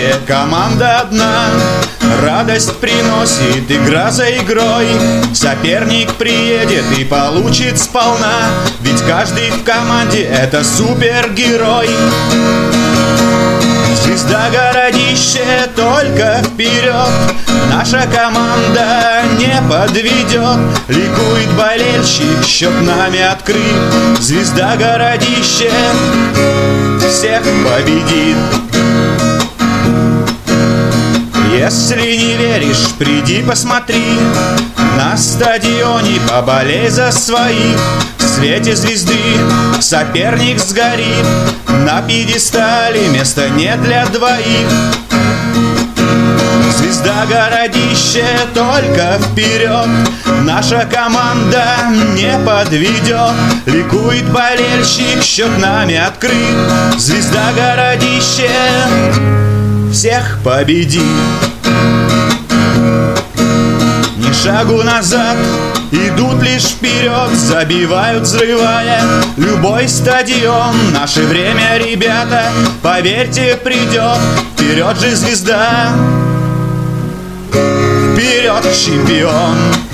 команде команда одна. Радость приносит игра за игрой. Соперник приедет и получит сполна, ведь каждый в команде — это супергерой. Звезда городище, только вперед, наша команда не подведет. Ликует болельщик, счет нами открыт. Звезда городище всех победит. Если не веришь, приди посмотри. На стадионе поболей за своих. В свете звезды соперник сгорит. На пьедестале места нет для двоих. Звезда городище, только вперед, наша команда не подведет. Ликует болельщик, счет нами открыт. Звезда городище всех победит. Ни шагу назад, идут лишь вперед, забивают, взрывая любой стадион. Наше время, ребята, поверьте, придет. Вперед же звезда, вперед чемпион.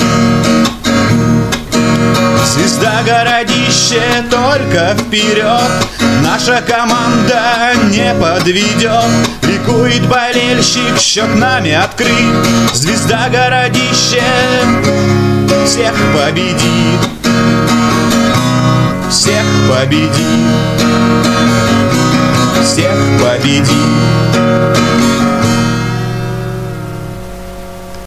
Звезда городище, только вперед, наша команда не подведет. Ликует болельщик, счет нами открыт. Звезда городище всех победит. Всех победит. Всех победит.